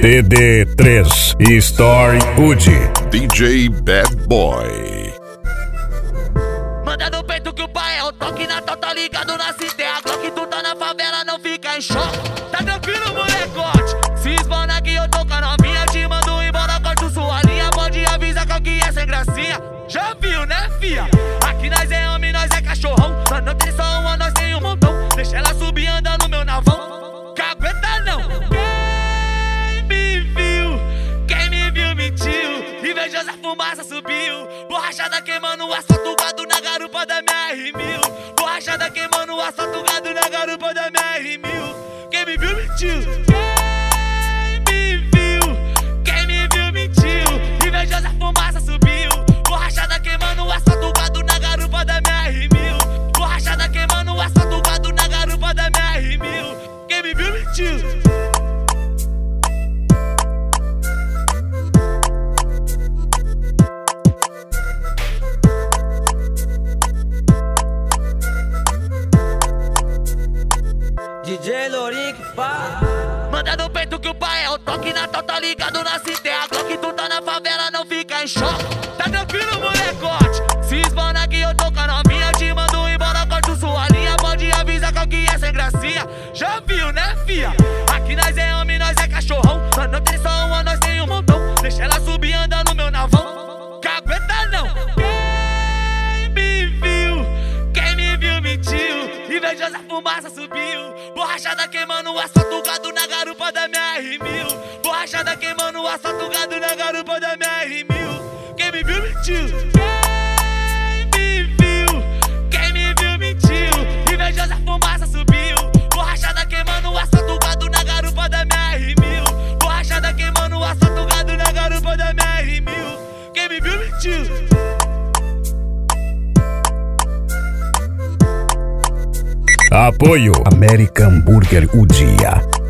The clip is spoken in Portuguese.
DD3 Story Udi DJ Bad Boy. Manda no peito que o pai é o toque na tá ligado na cité. A Glock tu tá na favela, não fica em choque. Tá tranquilo, molecote? Se esbana que eu tô com a novinha, te mando embora, corto sua linha. Pode avisar qual que é sem gracinha. Já viu, né, fia? Aqui nós é homem, nós é cachorrão. Só não tem só uma, nós tem um montão. Deixa ela subir andando no meu navão. Cagueta não. Quem me viu mentiu. Invejosa fumaça subiu. Borrachada queimando o asfalto, gado na garupa da minha R1000. Borrachada queimando o asfalto, gado na garupa da minha R1000. Quem me viu mentiu. Quem me viu mentiu. Invejosa fumaça subiu. Borrachada queimando o asfalto, gado na garupa da minha R1000. Borrachada queimando o asfalto, gado na garupa da minha R1000. Quem me viu mentiu. DJ Lourinho que pá. Manda no peito que o pai é o toque na tá ligado na cité. A Glock tu tá na favela, não fica em choque. Tá tranquilo, molecote? Se esbana que eu tô com a novinha, te mando embora, corto sua linha. Pode avisar qual que é sem gracinha. Já viu, né, fia? Aqui nós é homem, nós é cachorrão. Só não tem só uma, nós tem um montão. Deixa ela subir andando no meu navão. Cagueta não. Quem me viu mentiu. Invejosa fumaça subiu. Borrachada queimando o asfalto, gado na garupa da minha R1000. Borrachada queimando o asfalto, gado na garupa da minha R1000. Quem me viu mentiu. Quem me viu mentiu. Invejosa fumaça subiu. Borrachada queimando o asfalto, gado na garupa da minha R1000. Borrachada queimando o asfalto, gado na garupa da minha R1000. Quem me viu mentiu. Apoio American Burger Udia.